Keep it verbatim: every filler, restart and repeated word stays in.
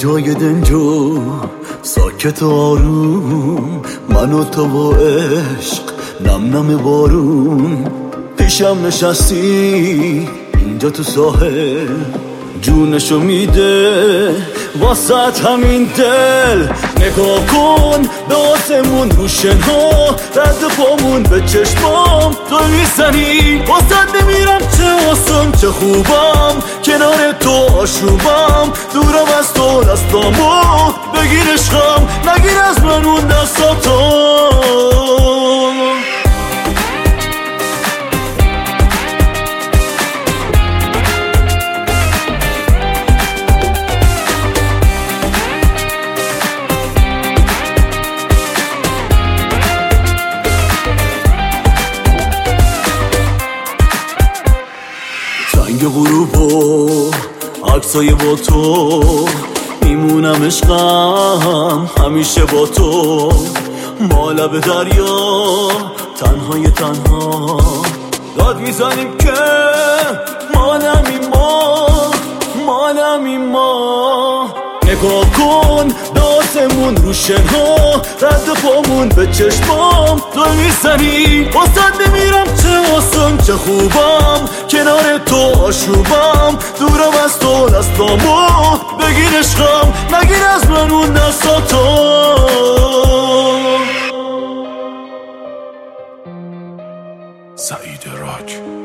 جای دنجو ساکت و آروم، من و تو و عشق نم نم بارون. پیشم نشستی اینجا تو ساحل، جونشو میده واسه همین دل. نگاه کن به آسمون رو شنها، رد پامون به چشمام تو میزنی. واسه نمیرم چه آسون چه خوبم، کنار تو آشوبم. دورم از تو دستامو بگیر عشقم، نگیر از من اون دستاتو. رنگ غروب و عکسای با تو، میمونم عشقم همیشه با تو. ما لب دریا تنهای تنها، داد میزنیم که مالمی ما مالمی ما. نگاه کن به آسمون رو شنها، رد پامون به چشمام تو میزنی. واسه نمیرم چه آسون چه خوبم، کنار تو آشوبم. دورم از تو دستامو بگیر عشقم، نگیر از من اون دستاتو. سعید راج.